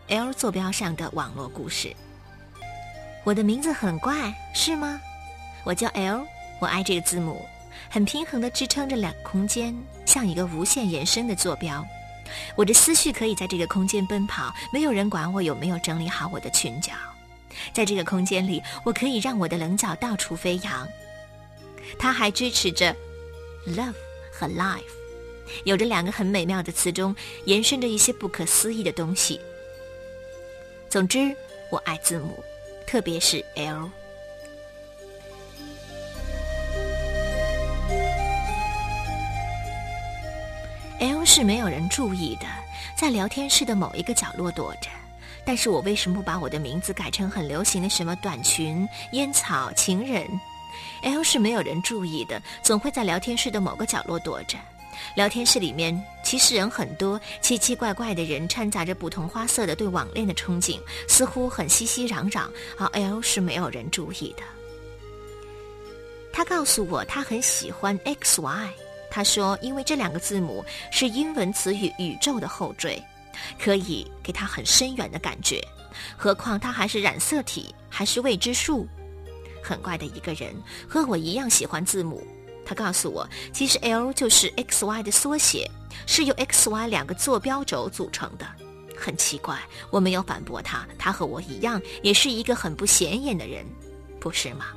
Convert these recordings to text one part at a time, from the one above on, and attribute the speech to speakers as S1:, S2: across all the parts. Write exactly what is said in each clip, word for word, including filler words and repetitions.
S1: L 坐标上的网络故事。我的名字很怪，是吗？我叫 L， 我爱这个字母，很平衡地支撑着两个空间，像一个无限延伸的坐标。我的思绪可以在这个空间奔跑，没有人管我有没有整理好我的裙角。在这个空间里，我可以让我的棱角到处飞扬。它还支持着 love 和 life， 有着两个很美妙的词中延伸着一些不可思议的东西。总之，我爱字母，特别是 L。 L 是没有人注意的，在聊天室的某一个角落躲着。但是我为什么不把我的名字改成很流行的什么短裙、烟草、情人？ L 是没有人注意的，总会在聊天室的某个角落躲着。聊天室里面其实人很多，奇奇怪怪的人掺杂着不同花色的对网恋的憧憬，似乎很熙熙攘攘，而 L 是没有人注意的。他告诉我他很喜欢 X Y， 他说因为这两个字母是英文词语宇宙的后缀，可以给他很深远的感觉，何况他还是染色体，还是未知数。很怪的一个人，和我一样喜欢字母。他告诉我，其实 L 就是 X Y 的缩写，是由 X Y 两个坐标轴组成的。很奇怪，我没有反驳他，他和我一样，也是一个很不显眼的人，不是吗？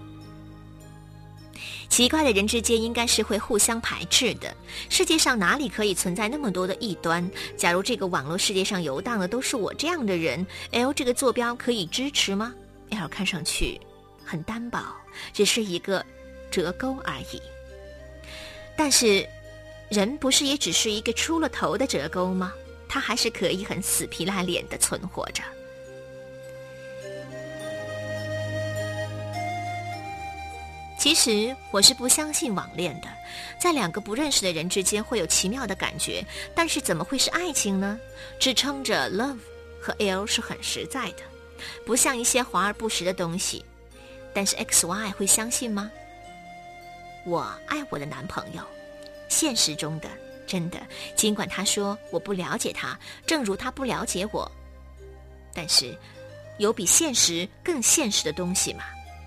S1: 奇怪的人之间应该是会互相排斥的，世界上哪里可以存在那么多的异端？假如这个网络世界上游荡的都是我这样的人， L 这个坐标可以支持吗？ L 看上去很单薄，只是一个折钩而已。但是人不是也只是一个出了头的折钩吗？他还是可以很死皮赖脸地存活着。其实我是不相信网恋的，在两个不认识的人之间会有奇妙的感觉，但是怎么会是爱情呢？支撑着 love 和 L 是很实在的，不像一些华而不实的东西。但是 X Y 会相信吗？我爱我的男朋友，现实中的，真的，尽管他说我不了解他，正如他不了解我，但是有比现实更现实的东西吗？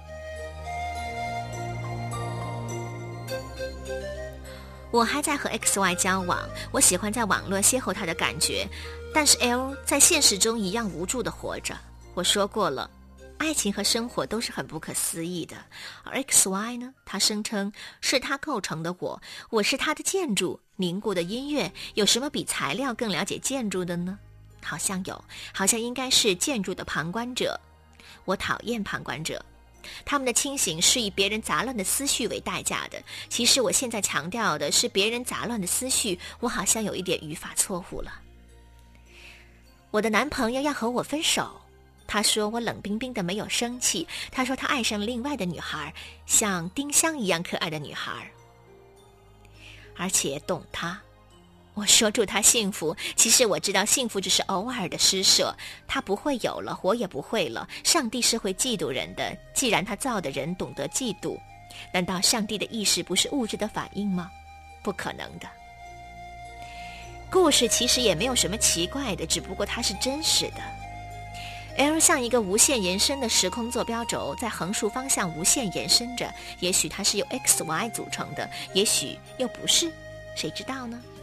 S1: 我还在和 X Y 交往，我喜欢在网络邂逅他的感觉，但是 L 在现实中一样无助地活着。我说过了，爱情和生活都是很不可思议的，而 X Y 呢，他声称是他构成的我，我是他的建筑，凝固的音乐，有什么比材料更了解建筑的呢？好像有，好像应该是建筑的旁观者。我讨厌旁观者，他们的清醒是以别人杂乱的思绪为代价的。其实我现在强调的是别人杂乱的思绪，我好像有一点语法错误了。我的男朋友要和我分手，他说我冷冰冰的没有生气，他说他爱上了另外的女孩，像丁香一样可爱的女孩，而且懂他。我说祝他幸福，其实我知道幸福只是偶尔的施舍，他不会有了，我也不会了。上帝是会嫉妒人的，既然他造的人懂得嫉妒，难道上帝的意识不是物质的反应吗？不可能的。故事其实也没有什么奇怪的，只不过它是真实的。L 像一个无限延伸的时空坐标轴，在横竖方向无限延伸着，也许它是由 X Y 组成的，也许又不是，谁知道呢？